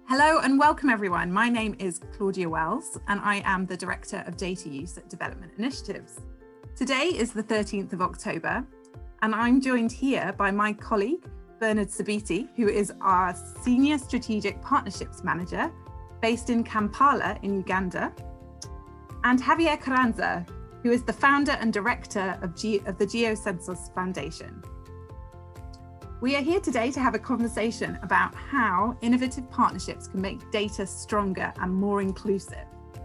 Hello and welcome everyone. My name is Claudia Wells and I am the Director of Data Use at Development Initiatives. Today is the 13th of October and I'm joined here by my colleague Bernard Sabiti, who is our Senior Strategic Partnerships Manager based in Kampala in Uganda, and Javier Carranza, who is the founder and director of the Geocensus Foundation. We are here today to have a conversation about how innovative partnerships can make data stronger and more inclusive.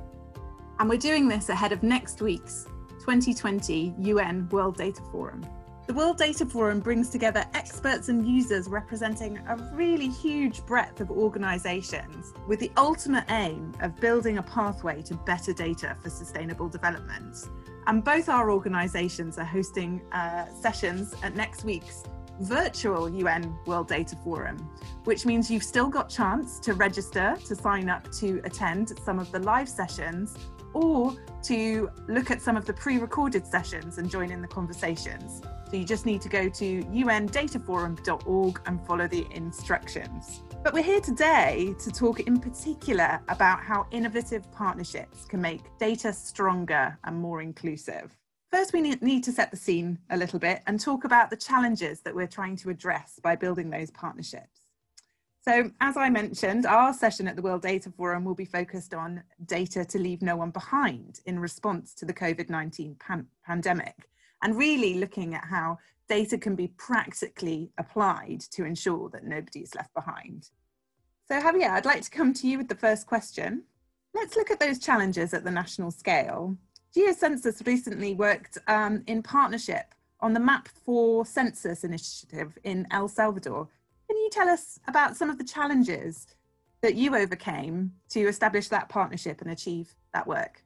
And we're doing this ahead of next week's 2020 UN World Data Forum. The World Data Forum brings together experts and users representing a really huge breadth of organisations with the ultimate aim of building a pathway to better data for sustainable development. And both our organisations are hosting sessions at next week's virtual UN World Data Forum, which means you've still got chance to register to sign up to attend some of the live sessions or to look at some of the pre-recorded sessions and join in the conversations. So you just need to go to undataforum.org and follow the instructions. But we're here today to talk in particular about how innovative partnerships can make data stronger and more inclusive. First, we need to set the scene a little bit and talk about the challenges that we're trying to address by building those partnerships. So, as I mentioned, our session at the World Data Forum will be focused on data to leave no one behind in response to the COVID-19 pandemic, and really looking at how data can be practically applied to ensure that nobody is left behind. So, Javier, I'd like to come to you with the first question. Let's look at those challenges at the national scale. Geocensus recently worked in partnership on the Map for Census initiative in El Salvador. Can you tell us about some of the challenges that you overcame to establish that partnership and achieve that work?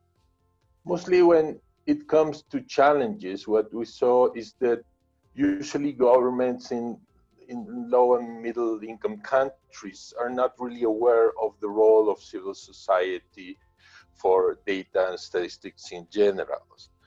Mostly when it comes to challenges, what we saw is that usually governments in low and middle income countries are not really aware of the role of civil society for data and statistics in general.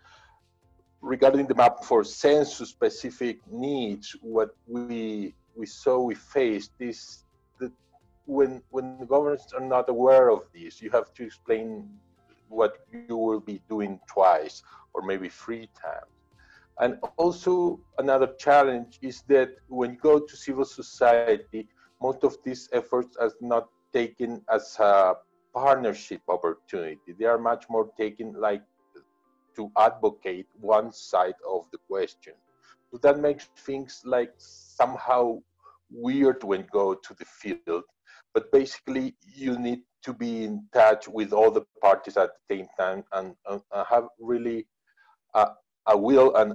Regarding the Map for Census specific needs, what we faced is that when the governments are not aware of this, you have to explain what you will be doing twice or maybe 3 times. And also another challenge is that when you go to civil society, most of these efforts are not taken as a partnership opportunity. They are much more taken like to advocate one side of the question. So that makes things like somehow weird when you go to the field, but basically you need to be in touch with all the parties at the same time and have really a will and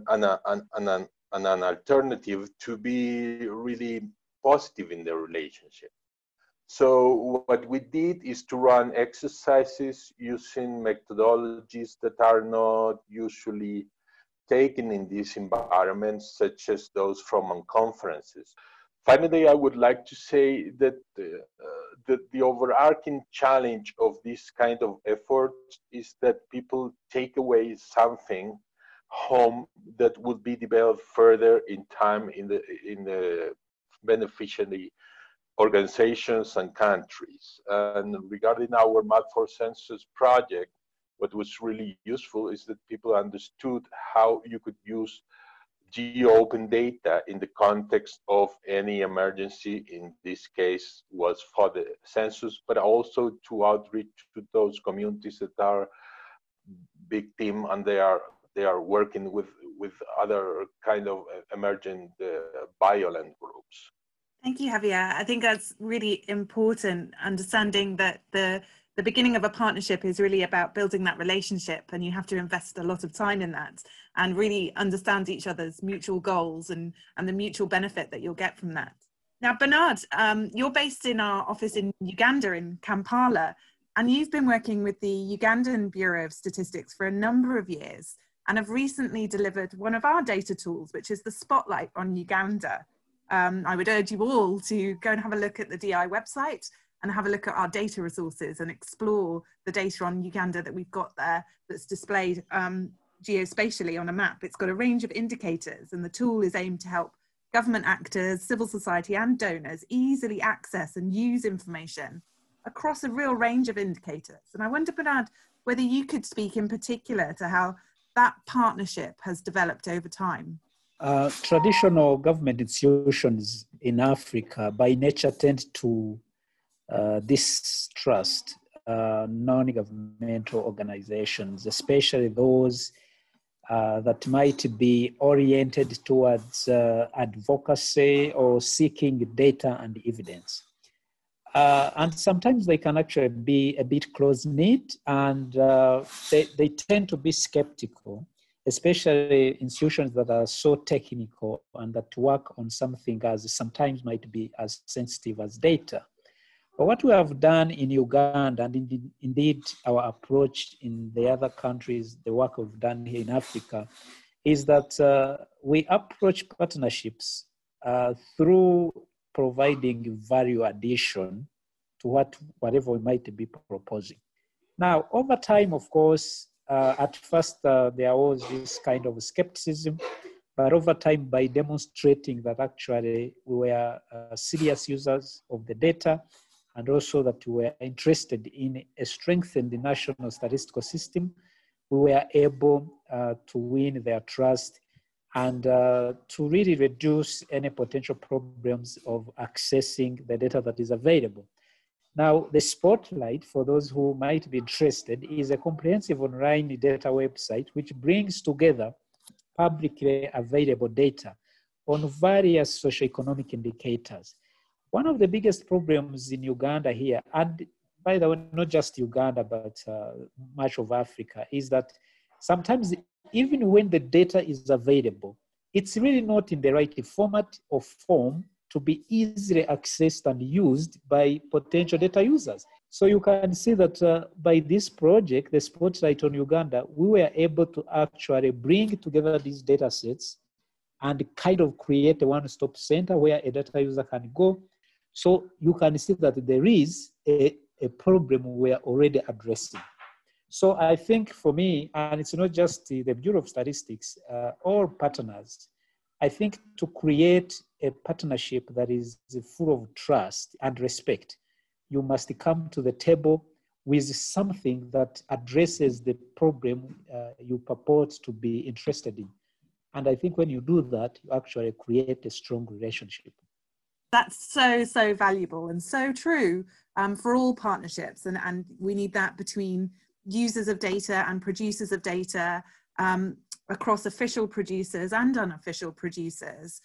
an alternative to be really positive in the relationship. So what we did is to run exercises using methodologies that are not usually taken in these environments, such as those from conferences. Finally, I would like to say that the overarching challenge of this kind of efforts is that people take away something home that would be developed further in time in the beneficiary organizations and countries. And regarding our Map for Census project, what was really useful is that people understood how you could use geo-open data in the context of any emergency. In this case was for the census, but also to outreach to those communities that are victim and they are working with other kind of emergent violent groups. Thank you, Javier. I think that's really important, understanding that the beginning of a partnership is really about building that relationship, and you have to invest a lot of time in that and really understand each other's mutual goals and the mutual benefit that you'll get from that. Now, Bernard, you're based in our office in Uganda, in Kampala, and you've been working with the Ugandan Bureau of Statistics for a number of years and have recently delivered one of our data tools, which is the Spotlight on Uganda. I would urge you all to go and have a look at the DI website and have a look at our data resources and explore the data on Uganda that we've got there that's displayed geospatially on a map. It's got a range of indicators and the tool is aimed to help government actors, civil society and donors easily access and use information across a real range of indicators. And I wonder, Bernard, whether you could speak in particular to how that partnership has developed over time. Traditional government institutions in Africa by nature tend to distrust non-governmental organizations, especially those that might be oriented towards advocacy or seeking data and evidence. And sometimes they can actually be a bit close-knit, and they tend to be skeptical, especially institutions that are so technical and that work on something as sometimes might be as sensitive as data. But what we have done in Uganda, and indeed our approach in the other countries, the work we've done here in Africa, is that we approach partnerships through providing value addition to whatever we might be proposing. Now, over time, of course, at first there was this kind of skepticism, but over time, by demonstrating that actually we were serious users of the data, and also that we were interested in a strengthened national statistical system, we were able to win their trust and to really reduce any potential problems of accessing the data that is available. Now, the Spotlight, for those who might be interested, is a comprehensive online data website which brings together publicly available data on various socioeconomic indicators. One of the biggest problems in Uganda here, and by the way, not just Uganda, but much of Africa, is that sometimes even when the data is available, it's really not in the right format or form to be easily accessed and used by potential data users. So you can see that by this project, the Spotlight on Uganda, we were able to actually bring together these data sets and kind of create a one-stop center where a data user can go. So you can see that there is a problem we are already addressing. So I think for me, and it's not just the Bureau of Statistics, all partners, I think to create a partnership that is full of trust and respect, you must come to the table with something that addresses the problem you purport to be interested in. And I think when you do that, you actually create a strong relationship. That's so valuable and so true for all partnerships. And we need that between users of data and producers of data, across official producers and unofficial producers,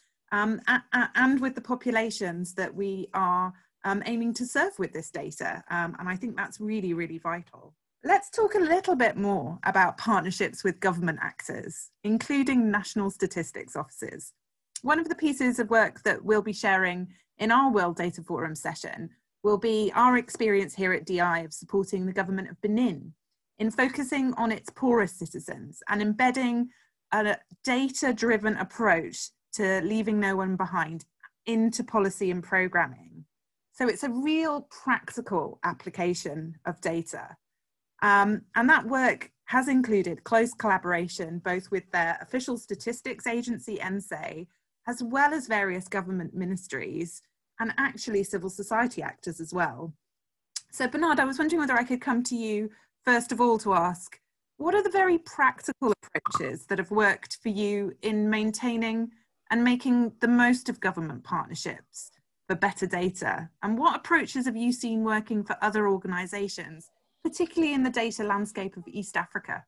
and with the populations that we are aiming to serve with this data. And I think that's really, really vital. Let's talk a little bit more about partnerships with government actors, including national statistics offices. One of the pieces of work that we'll be sharing in our World Data Forum session will be our experience here at DI of supporting the government of Benin in focusing on its poorest citizens and embedding a data-driven approach to leaving no one behind into policy and programming. So it's a real practical application of data. And that work has included close collaboration both with their official statistics agency, NSAI, as well as various government ministries and actually civil society actors as well. So Bernard, I was wondering whether I could come to you first of all to ask, what are the very practical approaches that have worked for you in maintaining and making the most of government partnerships for better data? And what approaches have you seen working for other organizations, particularly in the data landscape of East Africa?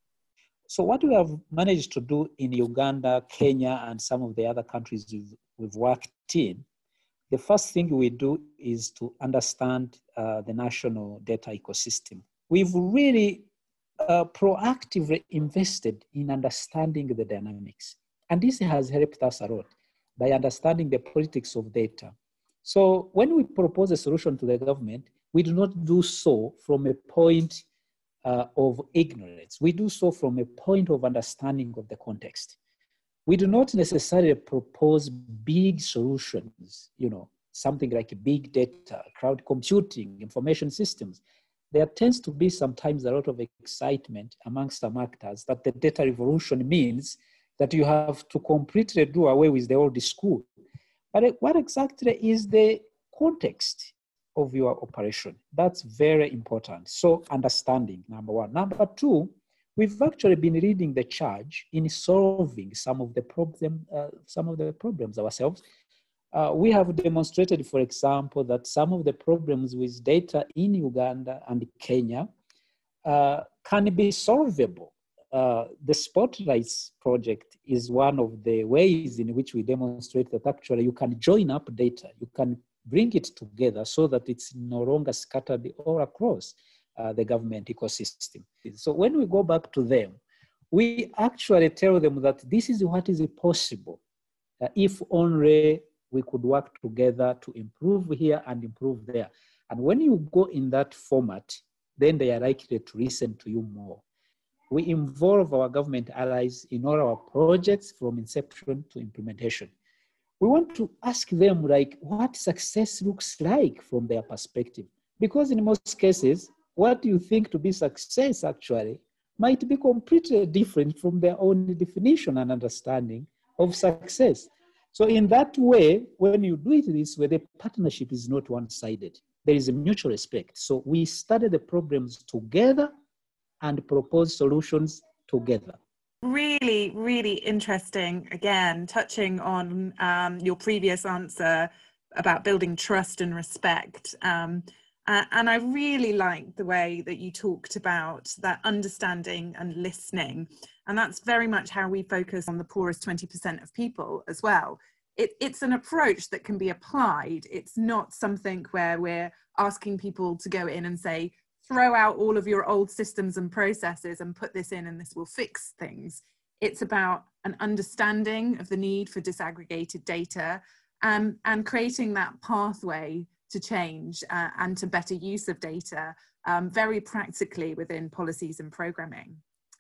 So what we have managed to do in Uganda, Kenya, and some of the other countries we've worked in, the first thing we do is to understand the national data ecosystem. We've really proactively invested in understanding the dynamics. And this has helped us a lot by understanding the politics of data. So when we propose a solution to the government, we do not do so from a point of ignorance. We do so from a point of understanding of the context. We do not necessarily propose big solutions, something like big data, cloud computing, information systems. There tends to be sometimes a lot of excitement amongst some actors that the data revolution means that you have to completely do away with the old school. But what exactly is the context of your operation? That's very important. So understanding, number one. Number two, we've actually been leading the charge in solving some of the problems ourselves. We have demonstrated, for example, that some of the problems with data in Uganda and Kenya can be solvable. The Spotlights project is one of the ways in which we demonstrate that actually you can join up data, you can bring it together so that it's no longer scattered all across the government ecosystem. So when we go back to them, we actually tell them that this is what is possible if only we could work together to improve here and improve there. And when you go in that format, then they are likely to listen to you more. We involve our government allies in all our projects from inception to implementation. We want to ask them like what success looks like from their perspective. Because in most cases, what you think to be success actually might be completely different from their own definition and understanding of success. So in that way, when you do it this way, the partnership is not one-sided. There is a mutual respect. So we study the problems together and propose solutions together. Really, really interesting. Again, touching on your previous answer about building trust and respect. And I really liked the way that you talked about that understanding and listening. And that's very much how we focus on the poorest 20% of people as well. It's an approach that can be applied. It's not something where we're asking people to go in and say, throw out all of your old systems and processes and put this in and this will fix things. It's about an understanding of the need for disaggregated data and creating that pathway to change and to better use of data very practically within policies and programming.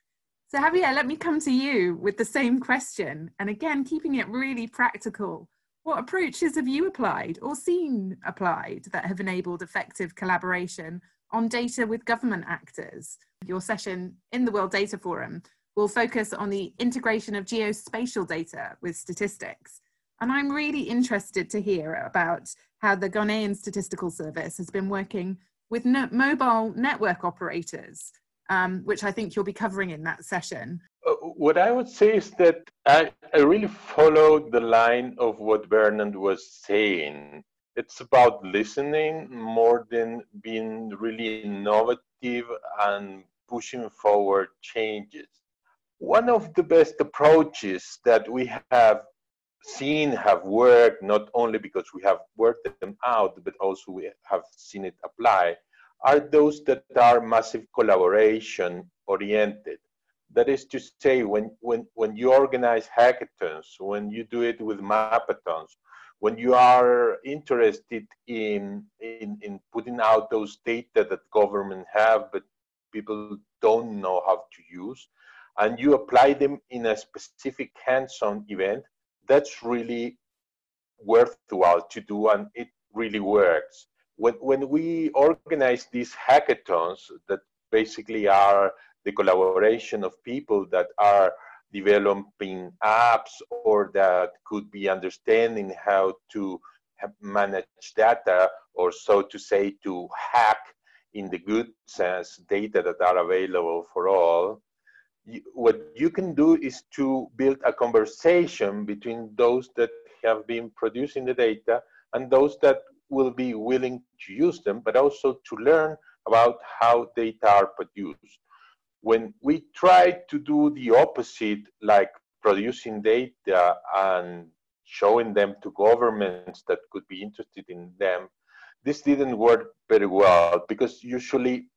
So Javier, let me come to you with the same question. And again, keeping it really practical. What approaches have you applied or seen applied that have enabled effective collaboration on data with government actors? Your session in the World Data Forum will focus on the integration of geospatial data with statistics. And I'm really interested to hear about how the Ghanaian Statistical Service has been working with mobile network operators, which I think you'll be covering in that session. What I would say is that I really followed the line of what Bernard was saying. It's about listening more than being really innovative and pushing forward changes. One of the best approaches that we have seen have worked, not only because we have worked them out, but also we have seen it apply, are those that are massive collaboration oriented. That is to say, when you organize hackathons, when you do it with mapathons, when you are interested in putting out those data that government have, but people don't know how to use, and you apply them in a specific hands-on event, that's really worthwhile to do, and it really works. When we organize these hackathons that basically are the collaboration of people that are developing apps or that could be understanding how to manage data, or so to say, to hack in the good sense data that are available for all, what you can do is to build a conversation between those that have been producing the data and those that will be willing to use them, but also to learn about how data are produced. When we try to do the opposite, like producing data and showing them to governments that could be interested in them, this didn't work very well, because usually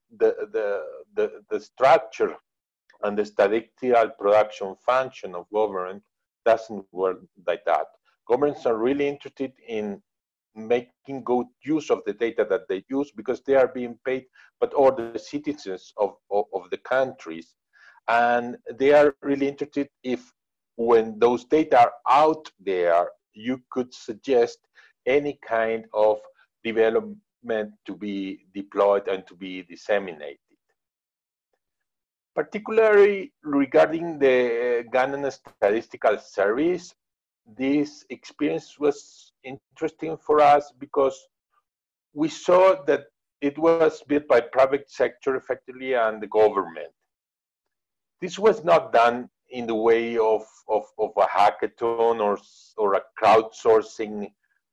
the structure and the statistical production function of government doesn't work like that. Governments are really interested in making good use of the data that they use, because they are being paid by all the citizens of the countries. And they are really interested if, when those data are out there, you could suggest any kind of development to be deployed and to be disseminated. Particularly regarding the Ghana Statistical Service, this experience was interesting for us because we saw that it was built by private sector effectively and the government. This was not done in the way of a hackathon or a crowdsourcing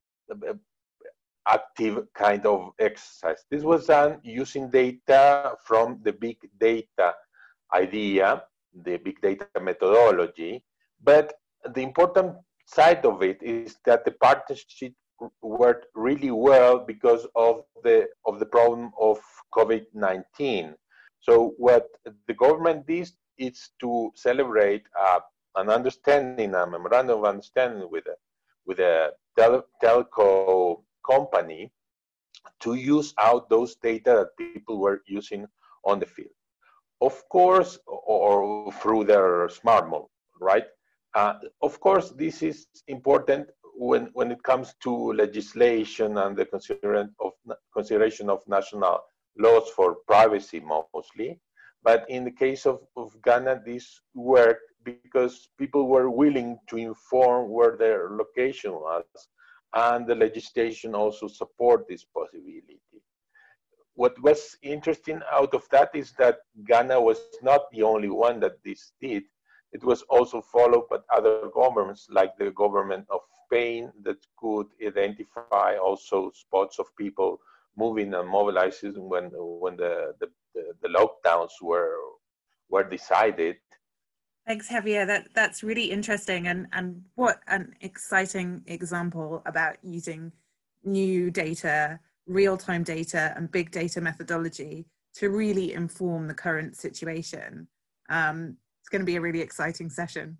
active kind of exercise. This was done using data from the big data idea, the big data methodology. But the important side of it is that the partnership worked really well because of the problem of COVID-19. So what the government did is to celebrate an understanding, a memorandum of understanding with a telco company to use out those data that people were using on the field. Of course, or through their smartphone, right? Of course, this is important when it comes to legislation and the consideration of national laws for privacy mostly. But in the case of Ghana, this worked because people were willing to inform where their location was, and the legislation also support this possibility. What was interesting out of that is that Ghana was not the only one that this did. It was also followed by other governments, like the government of Spain, that could identify also spots of people moving and mobilizing when the lockdowns were decided. Thanks, Javier. That's really interesting, and what an exciting example about using new data, real-time data, and big data methodology to really inform the current situation. It's going to be a really exciting session.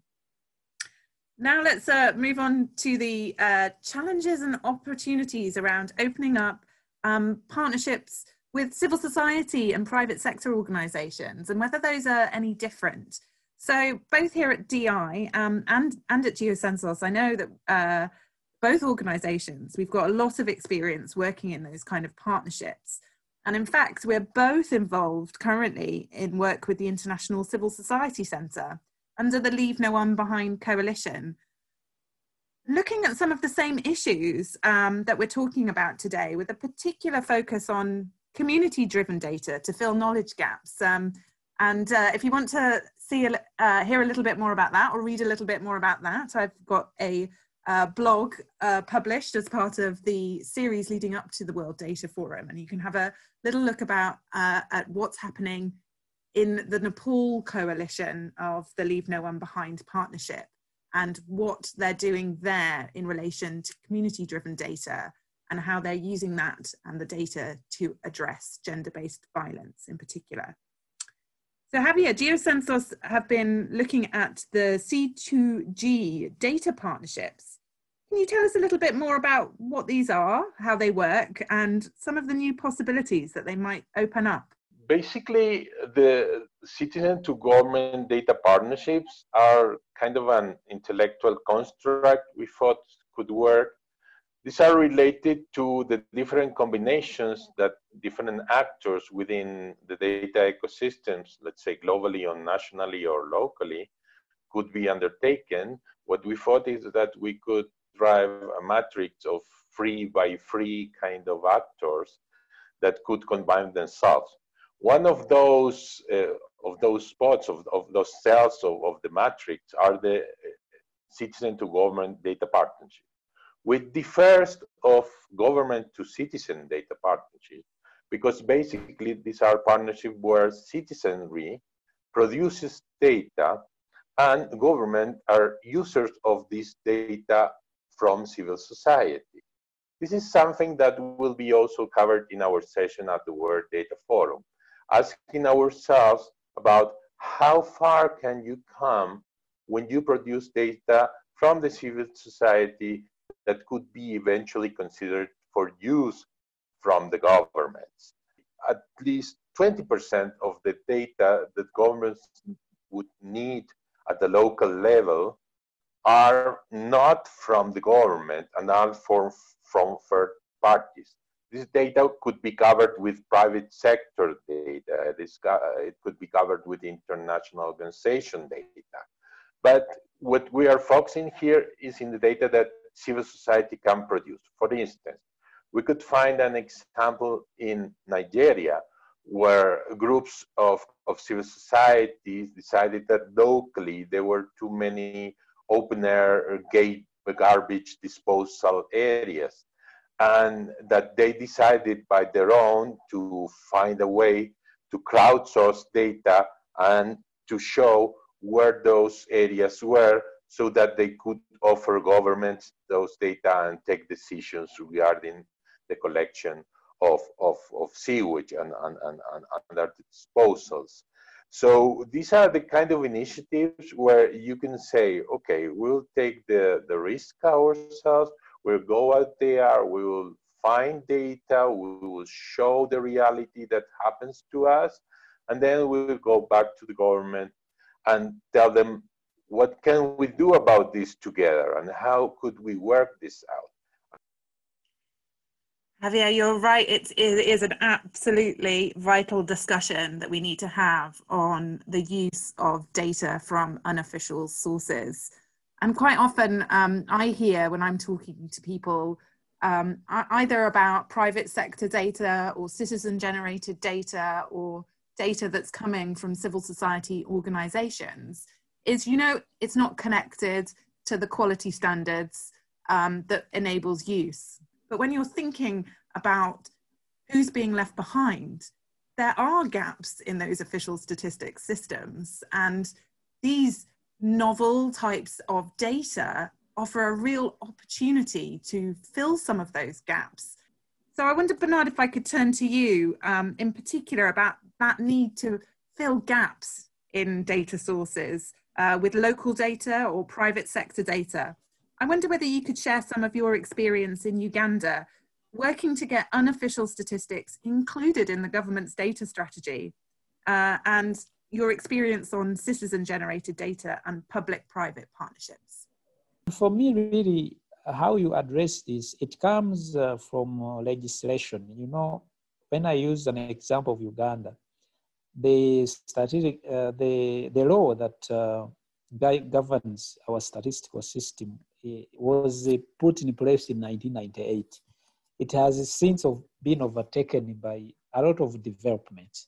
Now let's move on to the challenges and opportunities around opening up partnerships with civil society and private sector organisations, and whether those are any different. So both here at DI and at Geocensos, I know that both organisations, we've got a lot of experience working in those kind of partnerships. And in fact, we're both involved currently in work with the International Civil Society Centre under the Leave No One Behind Coalition, looking at some of the same issues that we're talking about today, with a particular focus on community-driven data to fill knowledge gaps. If you want to hear a little bit more about that or read a little bit more about that, I've got a blog published as part of the series leading up to the World Data Forum, and you can have a little look about at what's happening in the Nepal coalition of the Leave No One Behind partnership and what they're doing there in relation to community-driven data and how they're using that and the data to address gender-based violence in particular. So Javier, Geocensos have been looking at the C2G data partnerships. Can you tell us a little bit more about what these are, how they work, and some of the new possibilities that they might open up? Basically, the citizen to government data partnerships are kind of an intellectual construct we thought could work. These are related to the different combinations that different actors within the data ecosystems, let's say globally or nationally or locally, could be undertaken. What we thought is that we could drive a matrix of free by free kind of actors that could combine themselves. One of those spots, of those cells of the matrix are the citizen to government data partnership. With the first of government to citizen data partnership, because basically these are partnerships where citizenry produces data and government are users of this data from civil society. This is something that will be also covered in our session at the World Data Forum, asking ourselves about how far can you come when you produce data from the civil society that could be eventually considered for use from the governments. At least 20% of the data that governments would need at the local level are not from the government and are from third parties. this data could be covered with private sector data. It could be covered with international organization data. But what we are focusing here is in the data that civil society can produce. For instance, we could find an example in Nigeria where groups of civil society decided that locally there were too many open-air garbage disposal areas, and that they decided by their own to find a way to crowdsource data and to show where those areas were so that they could offer governments those data and take decisions regarding the collection of sewage and other disposals. So these are the kind of initiatives where you can say, okay, we'll take the risk ourselves, we'll go out there, we will find data, we will show the reality that happens to us, and then we will go back to the government and tell them, what can we do about this together and how could we work this out? Javier, you're right. It is an absolutely vital discussion that we need to have on the use of data from unofficial sources. And quite often I hear when I'm talking to people either about private sector data or citizen-generated data or data that's coming from civil society organizations is, you know, it's not connected to the quality standards that enables use. But when you're thinking about who's being left behind, there are gaps in those official statistics systems. And these novel types of data offer a real opportunity to fill some of those gaps. So I wonder, Bernard, if I could turn to you in particular about that need to fill gaps in data sources with local data or private sector data. I wonder whether you could share some of your experience in Uganda, working to get unofficial statistics included in the government's data strategy, and your experience on citizen-generated data and public-private partnerships. For me, really, how you address this, it comes from legislation. You know, when I use an example of Uganda, the law that governs our statistical system was put in place in 1998. It has since been overtaken by a lot of developments.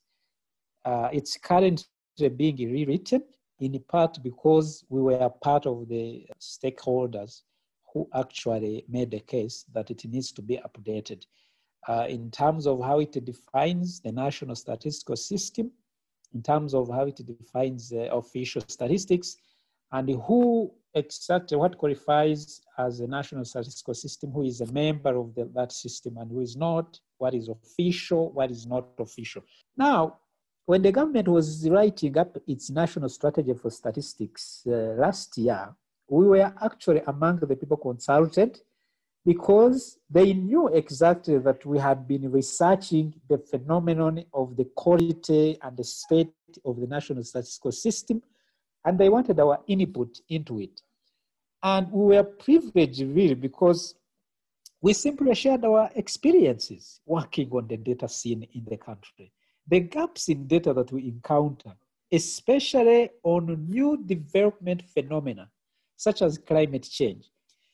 It's currently being rewritten, in part because we were part of the stakeholders who actually made the case that it needs to be updated in terms of how it defines the national statistical system, in terms of how it defines official statistics, and who exactly what qualifies as a national statistical system, who is a member of that system and who is not, what is official, what is not official. Now, when the government was writing up its national strategy for statistics last year, we were actually among the people consulted because they knew exactly that we had been researching the phenomenon of the quality and the state of the national statistical system, and they wanted our input into it. And we were privileged really because we simply shared our experiences working on the data scene in the country. The gaps in data that we encounter, especially on new development phenomena, such as climate change.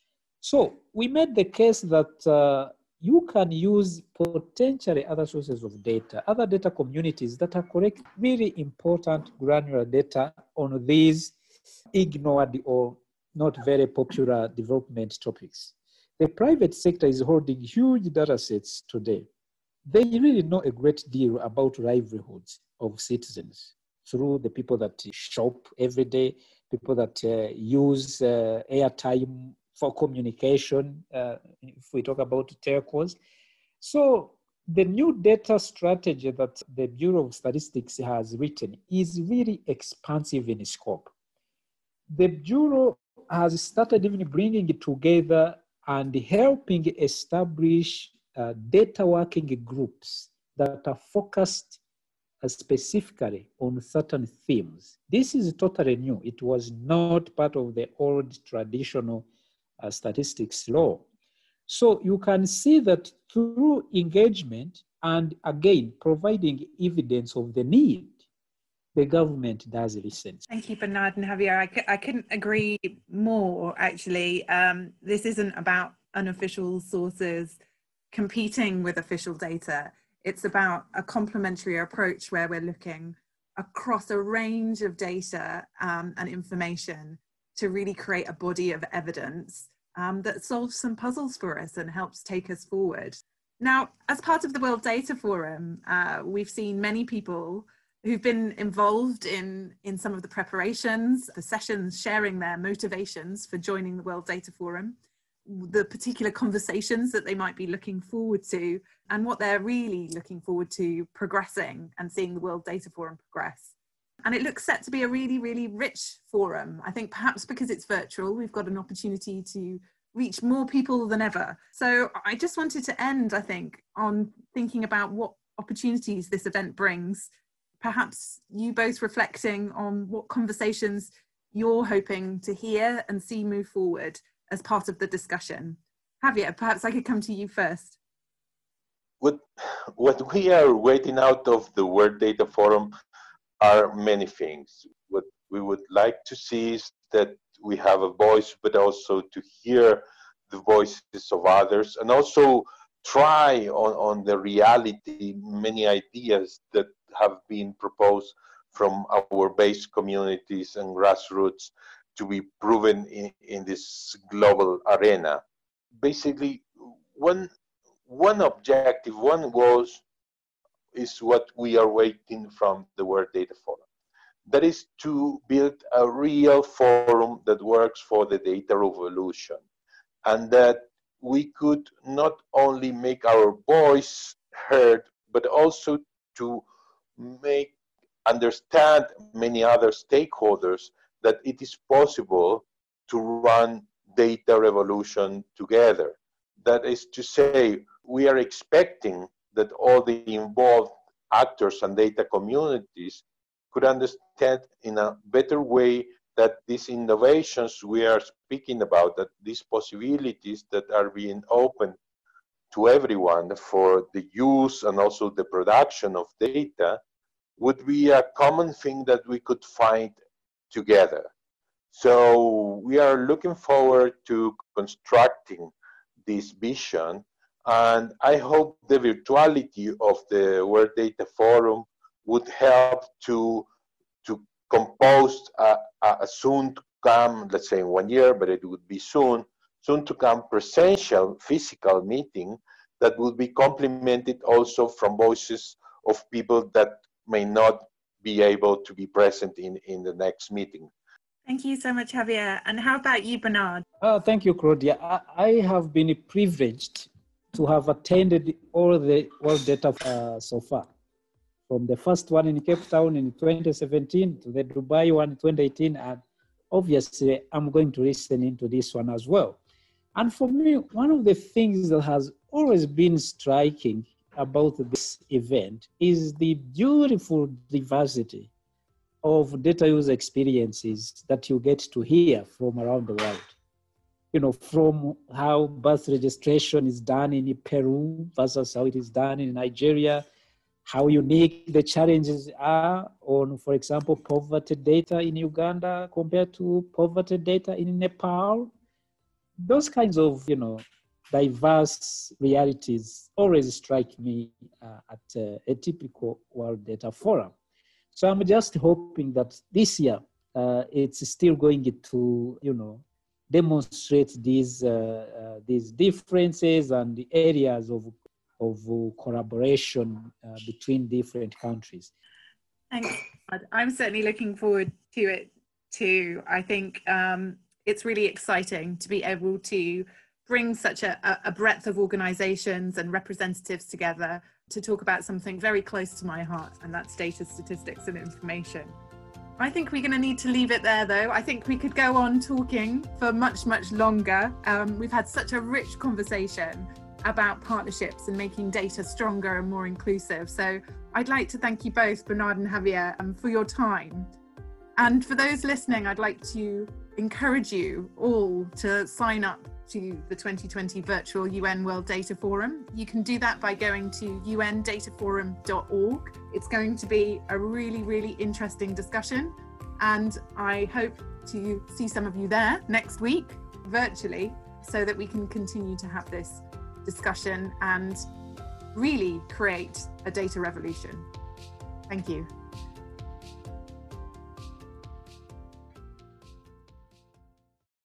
So we made the case that you can use potentially other sources of data, other data communities that are collecting really important granular data on these ignored or not very popular development topics. The private sector is holding huge data sets today. They really know a great deal about livelihoods of citizens through the people that shop every day, people that use airtime for communication, if we talk about telcos. So the new data strategy that the Bureau of Statistics has written is really expansive in scope. The Bureau has started even bringing it together and helping establish data working groups that are focused specifically on certain themes. This is totally new. It was not part of the old traditional statistics law. So you can see that through engagement and, again, providing evidence of the need, the government does listen. Thank you, Bernard and Javier. I couldn't agree more, actually. This isn't about unofficial sources competing with official data. It's about a complementary approach where we're looking across a range of data and information to really create a body of evidence that solves some puzzles for us and helps take us forward. Now, as part of the World Data Forum, we've seen many people who've been involved in some of the preparations, the sessions, sharing their motivations for joining the World Data Forum, the particular conversations that they might be looking forward to, and what they're really looking forward to progressing and seeing the World Data Forum progress. And it looks set to be a really, really rich forum. I think perhaps because it's virtual, we've got an opportunity to reach more people than ever. So I just wanted to end, I think, on thinking about what opportunities this event brings. Perhaps you both reflecting on what conversations you're hoping to hear and see move forward as part of the discussion. Javier, perhaps I could come to you first. What we are waiting out of the World Data Forum are many things. What we would like to see is that we have a voice, but also to hear the voices of others, and also try on the reality many ideas that have been proposed from our base communities and grassroots to be proven in this global arena. Basically, one objective, one goal is what we are waiting from the World Data Forum. That is to build a real forum that works for the data revolution, and that we could not only make our voice heard, but also to make understand many other stakeholders that it is possible to run data revolution together. That is to say, we are expecting that all the involved actors and data communities could understand in a better way that these innovations we are speaking about, that these possibilities that are being opened to everyone for the use and also the production of data would be a common thing that we could find together. So we are looking forward to constructing this vision, and I hope the virtuality of the World Data Forum would help to compose a soon to come, let's say in 1 year, but it would be soon to come presential physical meeting that would be complemented also from voices of people that may not be able to be present in the next meeting. Thank you so much, Javier. And how about you, Bernard? Thank you, Claudia. I have been privileged to have attended all the World Data so far. From the first one in Cape Town in 2017 to the Dubai one in 2018, and obviously I'm going to listen into this one as well. And for me, one of the things that has always been striking about this event is the beautiful diversity of data user experiences that you get to hear from around the world. You know, from how birth registration is done in Peru versus how it is done in Nigeria, how unique the challenges are on, for example, poverty data in Uganda compared to poverty data in Nepal. Those kinds of, diverse realities always strike me at a typical World Data Forum. So I'm just hoping that this year it's still going to, demonstrate these differences and the areas of collaboration between different countries. Thanks. I'm certainly looking forward to it too. I think it's really exciting to be able to bring such a breadth of organizations and representatives together to talk about something very close to my heart, and that's data, statistics and information. I think we're going to need to leave it there though. I think we could go on talking for much, much longer. We've had such a rich conversation about partnerships and making data stronger and more inclusive. So I'd like to thank you both, Bernard and Javier, for your time. And for those listening, I'd like to encourage you all to sign up to the 2020 Virtual UN World Data Forum. You can do that by going to undataforum.org. It's going to be a really, really interesting discussion, and I hope to see some of you there next week virtually, so that we can continue to have this discussion and really create a data revolution. Thank you.